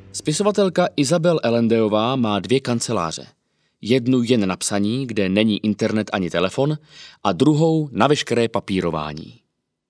Spisovatelka Isabel Allendeová má 2 kanceláře. Jednu jen na psaní, kde není internet ani telefon, a druhou na veškeré papírování.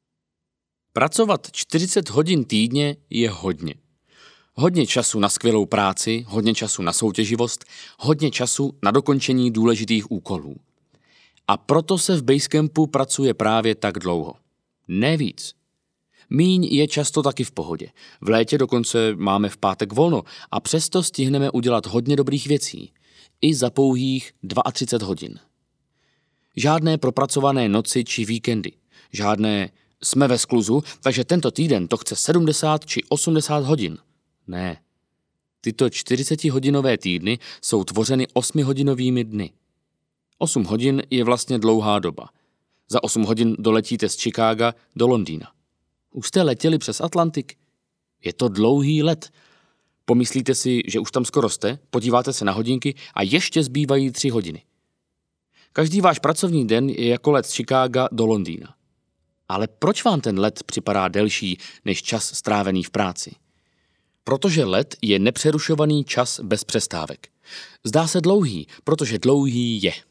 Pracovat 40 hodin týdně je hodně. Hodně času na skvělou práci, hodně času na soutěživost, hodně času na dokončení důležitých úkolů. A proto se v Basecampu pracuje právě tak dlouho. Ne víc. Míň je často taky v pohodě. V létě dokonce máme v pátek volno a přesto stihneme udělat hodně dobrých věcí. I za pouhých 32 hodin. Žádné propracované noci či víkendy. Žádné jsme ve skluzu, takže tento týden to chce 70 či 80 hodin. Ne. Tyto 40-hodinové týdny jsou tvořeny 8hodinovými dny. 8 hodin je vlastně dlouhá doba. Za 8 hodin doletíte z Chicaga do Londýna. Už jste letěli přes Atlantik? Je to dlouhý let. Pomyslíte si, že už tam skoro jste, podíváte se na hodinky a ještě zbývají 3 hodiny. Každý váš pracovní den je jako let z Chicaga do Londýna. Ale proč vám ten let připadá delší než čas strávený v práci? Protože let je nepřerušovaný čas bez přestávek. Zdá se dlouhý, protože dlouhý je.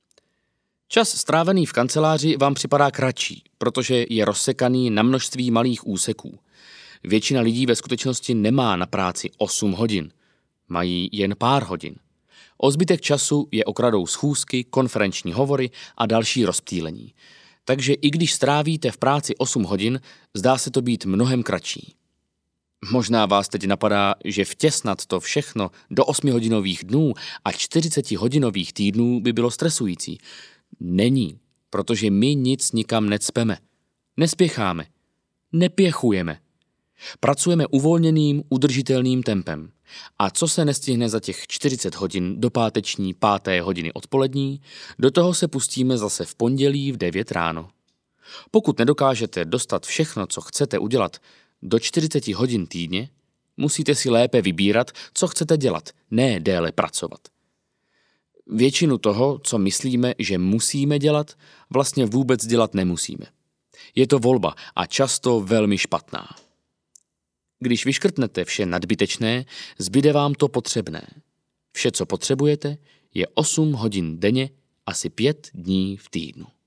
Čas strávený v kanceláři vám připadá kratší, protože je rozsekaný na množství malých úseků. Většina lidí ve skutečnosti nemá na práci 8 hodin. Mají jen pár hodin. O zbytek času je okradou schůzky, konferenční hovory a další rozptýlení. Takže i když strávíte v práci 8 hodin, zdá se to být mnohem kratší. Možná vás teď napadá, že vtěsnat to všechno do 8hodinových dnů a 40hodinových týdnů by bylo stresující. Není, protože my nic nikam necpeme. Nespěcháme. Nepěchujeme. Pracujeme uvolněným, udržitelným tempem. A co se nestihne za těch 40 hodin do páteční 5. hodiny odpolední, do toho se pustíme zase v pondělí v 9 ráno. Pokud nedokážete dostat všechno, co chcete udělat, do 40 hodin týdně, musíte si lépe vybírat, co chcete dělat, ne déle pracovat. Většinu toho, co myslíme, že musíme dělat, vlastně vůbec dělat nemusíme. Je to volba a často velmi špatná. Když vyškrtnete vše nadbytečné, zbyde vám to potřebné. Vše, co potřebujete, je 8 hodin denně, asi 5 dní v týdnu.